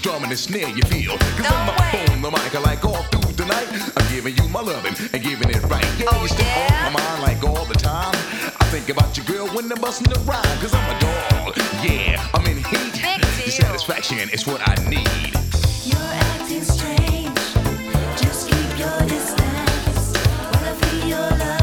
drum and the snare you feel. Cause on my phone, the mic, I like all through the night. I'm giving you my loving and giving it right. Yeah, you still on my mind like all the time. I think about your girl when they're busting the rhyme. Cause I'm a dog, yeah, I'm in heat. Your satisfaction is what I need. You're acting strange. Just keep your distance. Wanna feel your love.